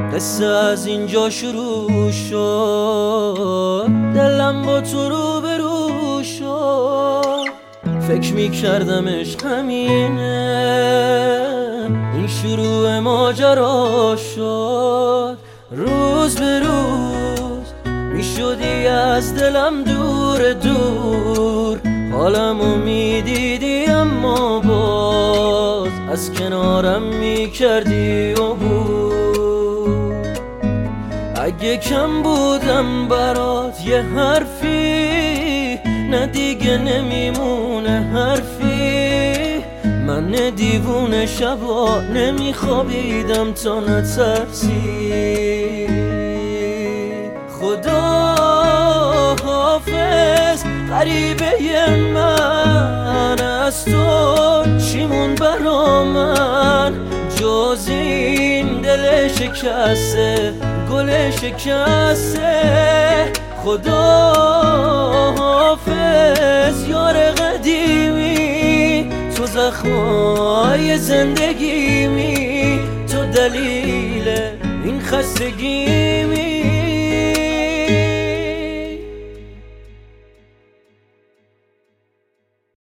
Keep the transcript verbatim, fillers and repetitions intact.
قصه از اینجا شروع شد، دلم با تو رو به رو شد. فکر میکردم عشق همینه، این شروع ماجرا شد. روز به روز میشدی از دلم دور دور، حالمو میدیدی اما باز از کنارم میکردی عبور. اگه کم بودم برات یه حرفی، نه دیگه نمیمونه حرفی. من دیوونه شبا نمیخوابیدم تا نترسی. خدا حافظ غریبه من، از تو چیمون برا من جز این دل شکسته گل شکسته. خدا حافظ یار قدیمی، تو زخمای زندگیمی، تو دلیل این خستگیمی.